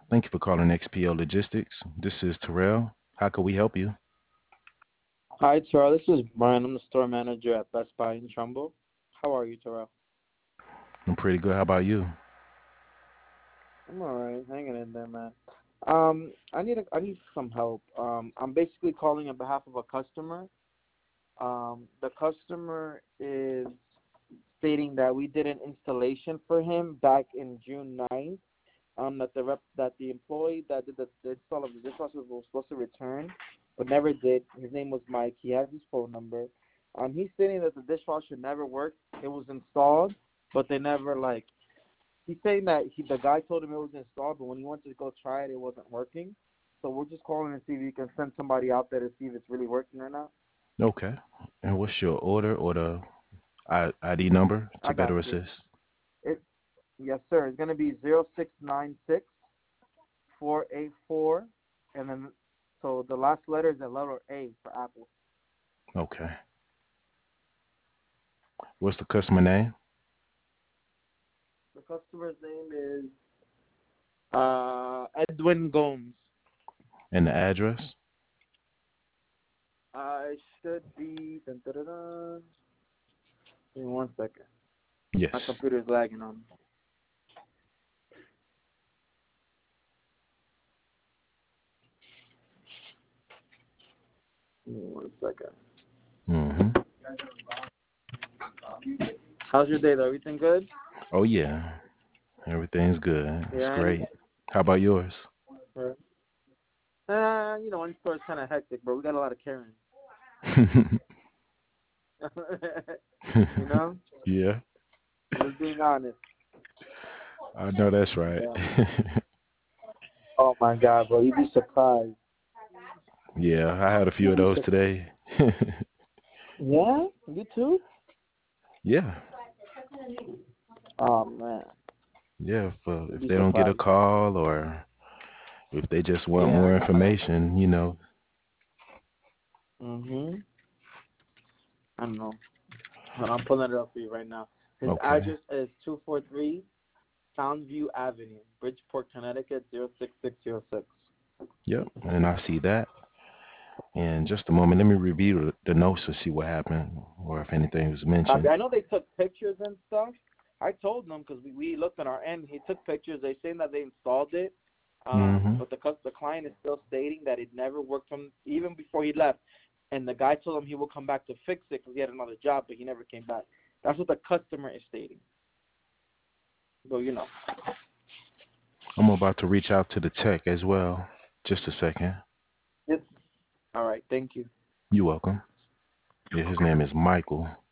Thank you for calling XPO Logistics. This is Terrell. How can we help you? Hi, Terrell. This is Brian. I'm the store manager at Best Buy in Trumbull. How are you, Terrell? I'm pretty good. How about you? I'm all right, hanging in there, man. I need some help. I'm basically calling on behalf of a customer. The customer is stating that we did an installation for him back in June 9th. That the employee that did the install of the dishwasher was supposed to return, but never did. His name was Mike. He has his phone number. He's stating that the dishwasher never worked. It was installed, but they never like. He's saying that the guy told him it was installed, but when he went to go try it, it wasn't working. So we're just calling to see if you can send somebody out there to see if it's really working or not. Okay. And what's your order or the ID number to I got better you. assist? It Yes, sir. It's gonna be 0696 484, and then so the last letter is the letter A for Apple. Okay. What's the customer name The customer's name is Edwin Gomes. and the address? I should be. Dun, dun, dun, dun. Give me 1 second. My Yes. computer's lagging on me. Give me 1 second. Mm-hmm. How's your day though? Everything good? Oh yeah. Everything's good. It's Yeah. great. How about yours? Uh, one store's kind of hectic, bro. We got a lot of Karens. you know, Yeah, just being honest. I know that's right. Yeah. Oh my God, bro, you'd be surprised. Yeah, I had a few of You'd be those surprised. today. Yeah, you too. Yeah, Oh man, yeah. you'd If be they don't get a surprised. call or if they just want Yeah. more information. Mhm. I know. And I'm pulling it up for you right now. His Okay. address is 243 Soundview Avenue, Bridgeport, Connecticut 06606. Yep. And I see that. In just a moment, let me review the notes to see what happened or if anything was Copy. mentioned. I know they took pictures and stuff. I told them because we looked on our end. He took pictures. They saying that they installed it, Mm-hmm. but the client is still stating that it never worked from even before he left. And the guy told him he will come back to fix it because he had another job, but he never came back. That's what the customer is stating. So I'm about to reach out to the tech as well. Just a second. It's all right. Thank you. You're welcome. Yeah, his name is Michael.